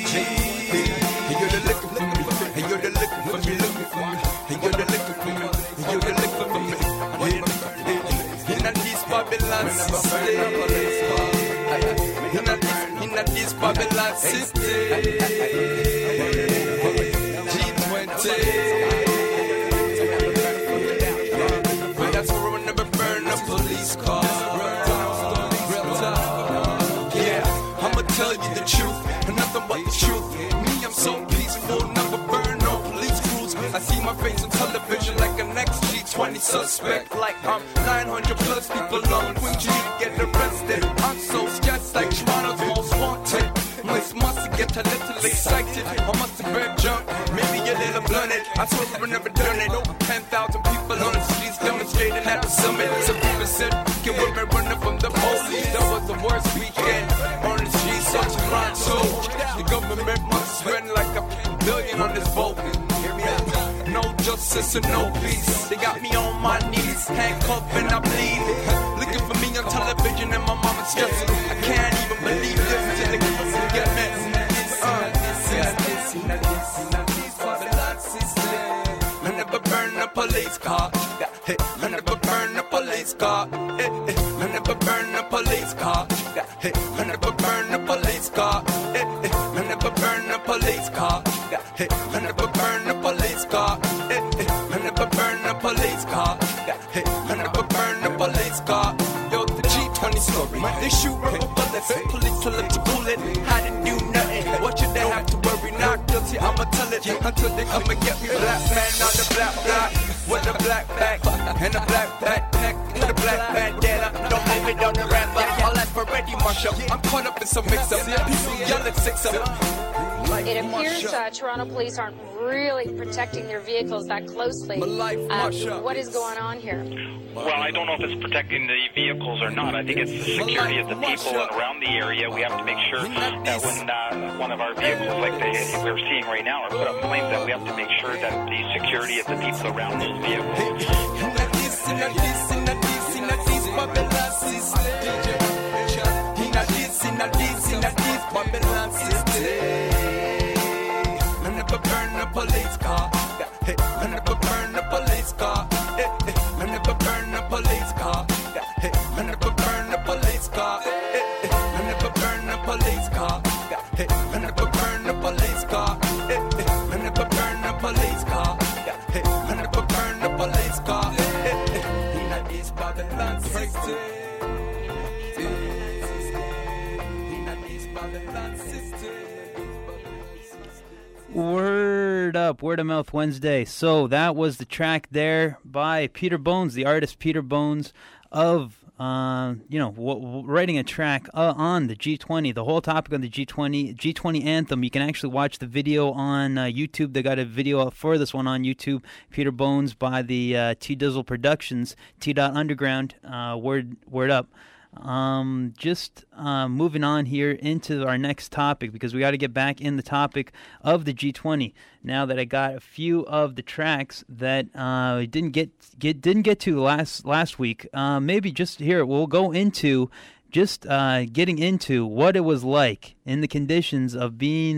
Hey, you're the liquor for me. Hey, you're the liquor for me. Hey, you're the liquor for me. Hey, you're the liquor for me. In a this Babylon city. In a this Babylon city. G20. But that's where we'll never burn a police car. Tell you the truth, and nothing but the truth. Me, I'm so peaceful, never burn no police crews. I see my face on television like an XG20 suspect. Like I'm 900 plus people on Queen Street to get arrested. I'm so stressed like Toronto's most wanted. Must get a little excited. I must have been drunk, maybe a little blunted. I swear I've never done it. 10,000 people on the streets demonstrating at the summit. Some people said, get women running from the police. That was the worst weekend on the streets of Toronto. The government must spend like $1 billion on this vote. Hear me out. No justice and no peace. They got me on my knees, handcuffed and I bleed. Looking for me on television and my mama's stressing. I can't even believe this till the government get messy. I never burn a police car. I never burn a police car. I never burn a police car. I never burn a police car. I never burn a police car. I never burn a police car. I never burn a police car. I never burn a police car. Yo, the G20 story. They shoot rubber bullets. Police tell them to pull it. I didn't do nothing. What you they have to worry? Not guilty. I'ma tell it until they come and get me. Black man on the black block with a black back and a black backpack with a black bandana. Don't move it on the rapper. I'll ask for Reddy Marshall. I'm caught up in some mix-up. People yell at 6-up. It appears Toronto police aren't really protecting their vehicles that closely. What is going on here? Well, I don't know if it's protecting the vehicles or not. I think it's the security of the people around the area. We have to make sure that when one of our vehicles, like we're seeing right now, are put up flames, that we have to make sure that the security of the people around those vehicles. I never burn a police car. I never burn a police car. I never burn a police car. I never burn a police car. I never burn a police car. I never burn a police car. I never burn a police car. I never burn a police car. In the East Babylon system. In the East Babylon system. Word up, Word of Mouth Wednesday. So that was the track there by Peter Bones, the artist Peter Bones, of writing a track on the G20, the whole topic on the G20 anthem. You can actually watch the video on YouTube. They got a video up for this one on YouTube. Peter Bones by the T Dizzle Productions, T.Underground. Word up. Moving on here into our next topic, because we got to get back in the topic of the G20 now that I got a few of the tracks that didn't get to last week. Maybe just here we'll go into just getting into what it was like in the conditions of being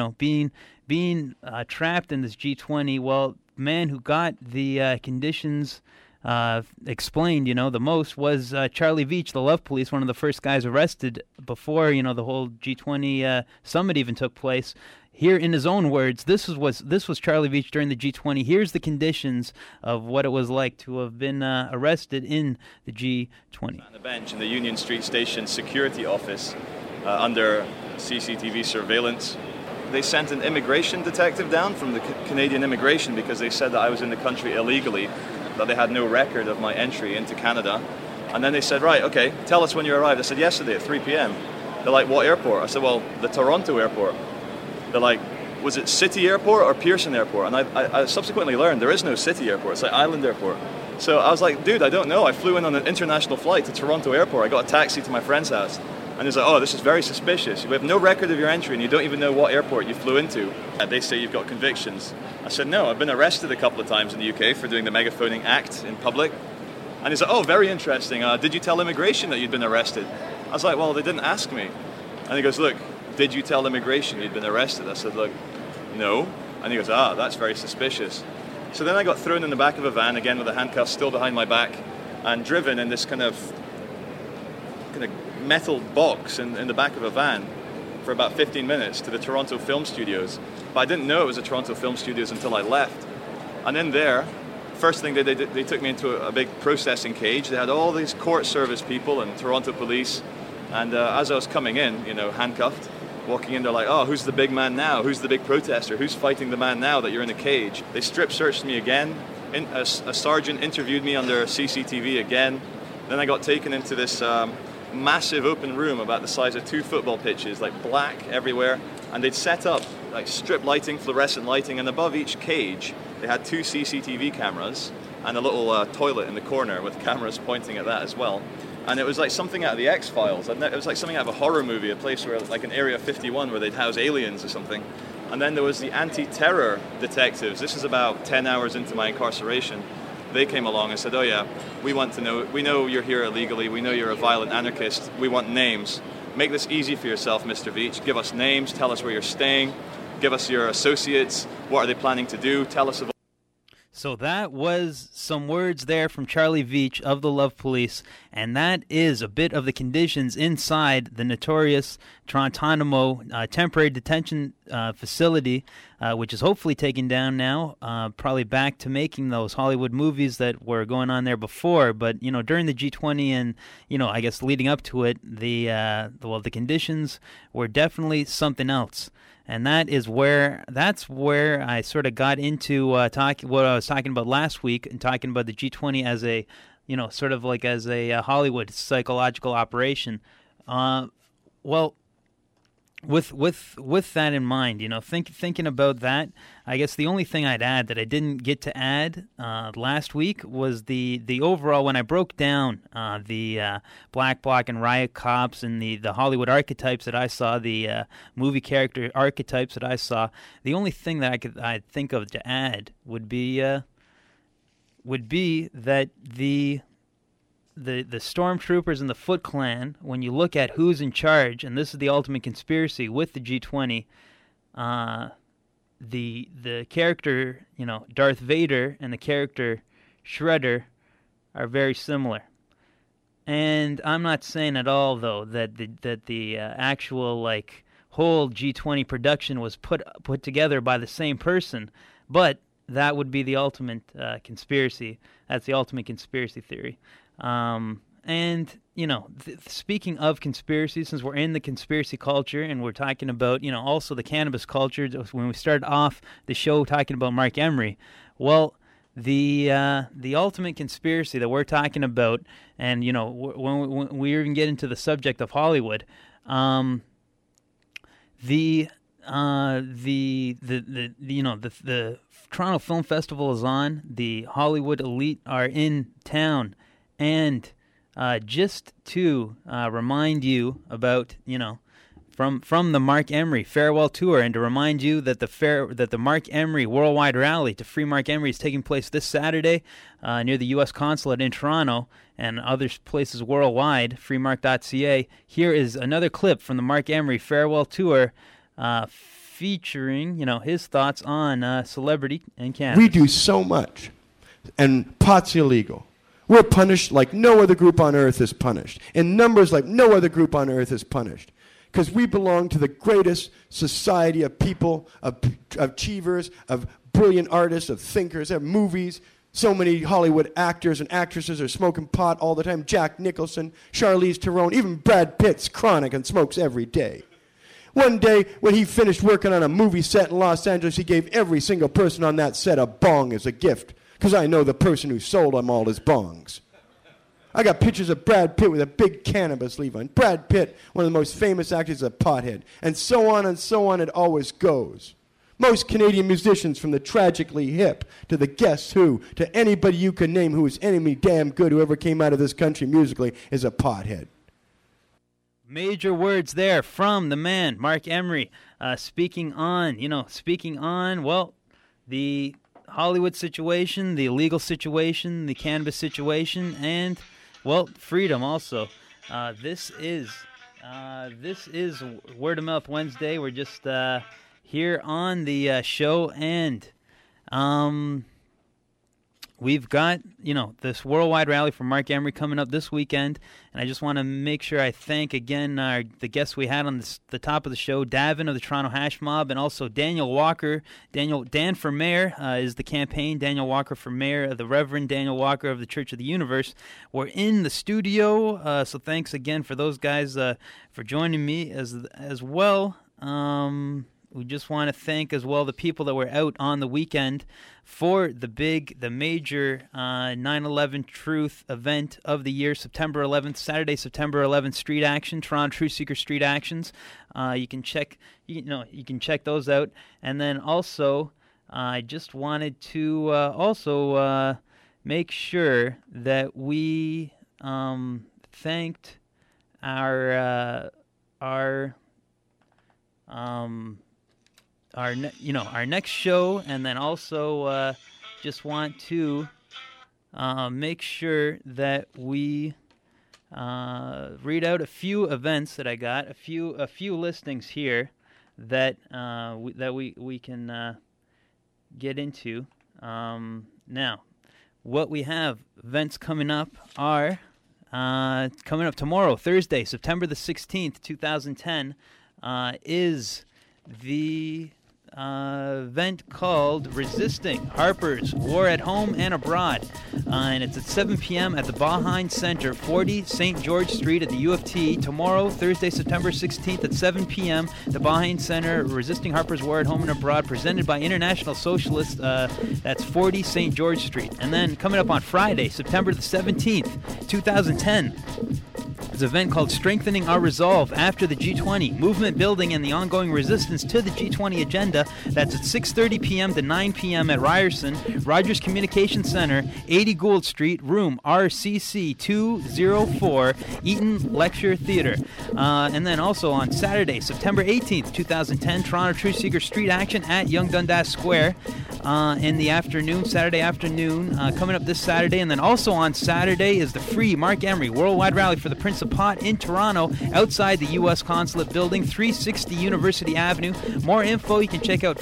trapped in this G20. Well, man who got the conditions explained, the most was Charlie Veitch, the Love Police, one of the first guys arrested before, the whole G20 summit even took place. Here, in his own words, this was Charlie Veitch during the G20. Here's the conditions of what it was like to have been arrested in the G20. On the bench in the Union Street Station security office under CCTV surveillance. They sent an immigration detective down from the Canadian Immigration because they said that I was in the country illegally, that they had no record of my entry into Canada. And then they said, right, okay, tell us when you arrived. I said, yesterday at 3 p.m. They're like, what airport? I said, well, the Toronto airport. They're like, was it City Airport or Pearson Airport? And I subsequently learned there is no City Airport. It's like Island Airport. So I was like, dude, I don't know. I flew in on an international flight to Toronto Airport. I got a taxi to my friend's house. And he's like, oh, this is very suspicious. We have no record of your entry and you don't even know what airport you flew into. They say you've got convictions. I said, no, I've been arrested a couple of times in the UK for doing the megaphoning act in public. And he's like, oh, very interesting. Did you tell immigration that you'd been arrested? I was like, well, they didn't ask me. And he goes, look, did you tell immigration you'd been arrested? I said, look, no. And he goes, that's very suspicious. So then I got thrown in the back of a van, again with the handcuffs still behind my back, and driven in this kind of metal box in the back of a van for about 15 minutes to the Toronto Film Studios. But I didn't know it was the Toronto Film Studios until I left. And in there, first thing they did, they took me into a big processing cage. They had all these court service people and Toronto police. And as I was coming in, handcuffed, walking in, they're like, oh, who's the big man now? Who's the big protester? Who's fighting the man now that you're in a cage? They strip searched me again. A sergeant interviewed me under CCTV again. Then I got taken into this massive open room about the size of 2 football pitches, like black everywhere. And they'd set up like strip lighting, fluorescent lighting, and above each cage they had 2 CCTV cameras and a little toilet in the corner with cameras pointing at that as well. And it was like something out of the X-Files. It was like something out of a horror movie, a place where, like an Area 51 where they'd house aliens or something. And then there was the anti-terror detectives. This is about 10 hours into my incarceration. They came along and said, oh yeah, we know you're here illegally, we know you're a violent anarchist, we want names. Make this easy for yourself, Mr. Veach. Give us names, tell us where you're staying, give us your associates, what are they planning to do, tell us about... So that was some words there from Charlie Veach of the Love Police, and that is a bit of the conditions inside the notorious Toronto temporary detention facility, which is hopefully taken down now, probably back to making those Hollywood movies that were going on there before. But, you know, during the G20 and, you know, I guess leading up to it, the conditions were definitely something else. And that's where I sort of got into what I was talking about last week, and talking about the G20 as a, you know, sort of like as a Hollywood psychological operation. Well, with that in mind, you know, thinking about that, I guess the only thing I'd add that I didn't get to add last week was the overall, when I broke down the Black Bloc and riot cops and the Hollywood archetypes that I saw, the movie character archetypes that I saw, the only thing that I'd think of to add would be that the Stormtroopers and the Foot Clan, when you look at who's in charge, and this is the ultimate conspiracy with the G20, the character, you know, Darth Vader and the character Shredder are very similar. And I'm not saying at all, though, that the actual like whole G20 production was put together by the same person, but that would be the ultimate conspiracy. That's the ultimate conspiracy theory. And, you know, speaking of conspiracy, since we're in the conspiracy culture and we're talking about, you know, also the cannabis culture, when we started off the show talking about Mark Emery, well, the ultimate conspiracy that we're talking about, and, you know, when we even get into the subject of Hollywood, the Toronto Film Festival is on, the Hollywood elite are in town. And just to remind you about, you know, from the Mark Emery farewell tour, and to remind you that the Mark Emery worldwide rally to free Mark Emery is taking place this Saturday near the U.S. Consulate in Toronto and other places worldwide, freemark.ca. Here is another clip from the Mark Emery farewell tour featuring, you know, his thoughts on celebrity and cannabis. We do so much, and pot's illegal. We're punished like no other group on earth is punished, in numbers like no other group on earth is punished, because we belong to the greatest society of people, of achievers, of brilliant artists, of thinkers, of movies. So many Hollywood actors and actresses are smoking pot all the time. Jack Nicholson, Charlize Theron, even Brad Pitt's chronic and smokes every day. One day, when he finished working on a movie set in Los Angeles, he gave every single person on that set a bong as a gift, because I know the person who sold him all his bongs. I got pictures of Brad Pitt with a big cannabis leaf on. Brad Pitt, one of the most famous actors, is a pothead. And so on it always goes. Most Canadian musicians, from the Tragically Hip to the Guess Who, to anybody you can name who is any damn good who ever came out of this country musically, is a pothead. Major words there from the man, Mark Emery, speaking on, well, the Hollywood situation, the illegal situation, the cannabis situation, and, well, freedom also. This is Word of Mouth Wednesday. We're just here on the show, and we've got, you know, this worldwide rally for Mark Emery coming up this weekend, and I just want to make sure I thank again the guests we had on the top of the show, Davin of the Toronto Hash Mob, and also Daniel Walker. Dan for Mayor is the campaign. Daniel Walker for Mayor, the Reverend Daniel Walker of the Church of the Universe. We're in the studio, so thanks again for those guys for joining me as well. we just want to thank as well the people that were out on the weekend for the major 9/11 Truth event of the year, September 11th, Saturday, September 11th, Street Action, Toronto Truth Seeker Street Actions. You can check those out. And then also, I just wanted to make sure that we thanked our next show, and then also just want to make sure that we read out a few events that I got, a few listings here that we can get into. Now, what we have events coming up are coming up tomorrow, Thursday, September the 16th, 2010, is the event called Resisting Harper's War at Home and Abroad. And it's at 7 p.m. at the Bahine Center, 40 St. George Street at the U of T. Tomorrow, Thursday, September 16th at 7 p.m. the Bahine Center, Resisting Harper's War at Home and Abroad, presented by International Socialists. That's 40 St. George Street. And then coming up on Friday, September the 17th, 2010, is an event called Strengthening Our Resolve After the G20, Movement Building and the Ongoing Resistance to the G20 Agenda. That's at 6:30 p.m. to 9 p.m. at Ryerson, Rogers Communication Center, 80 Gould Street, room RCC 204, Eaton Lecture Theater. And then also on Saturday, September 18th, 2010, Toronto Truth Seeker Street Action at Yonge Dundas Square in the afternoon, Saturday afternoon, coming up this Saturday. And then also on Saturday is the free Mark Emery Worldwide Rally for the Prince of Pot in Toronto, outside the U.S. Consulate Building, 360 University Avenue. More info, you can check out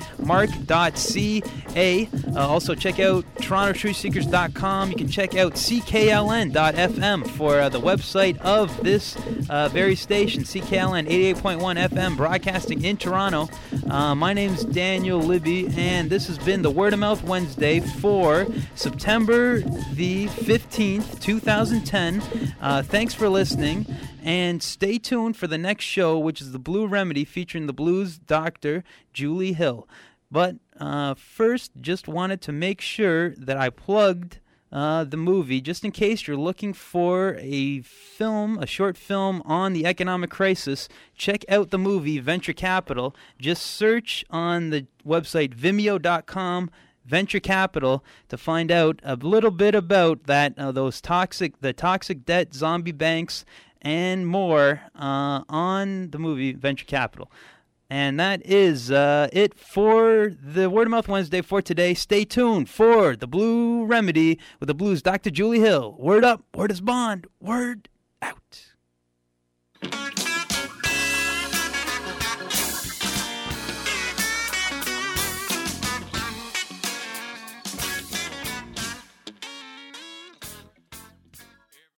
freemark.ca. Also check out torontotruthseekers.com. You can check out ckln.fm for the website of this very station, CKLN 88.1 FM, broadcasting in Toronto. My name's Daniel Libby, and this has been the Word of Mouth Wednesday for September the 15th, 2010. Thanks for listening, and stay tuned for the next show, which is The Blue Remedy, featuring the blues doctor, Julie Hill. But first, just wanted to make sure that I plugged the movie, just in case you're looking for a short film on the economic crisis. Check out the movie Venture Capital. Just search on the website vimeo.com Venture Capital to find out a little bit about that, the toxic debt, zombie banks, and more on the movie Venture Capital. And that is it for the Word of Mouth Wednesday for today. Stay tuned for the Blue Remedy with the blues Dr. Julie Hill. Word up, word is bond, word out.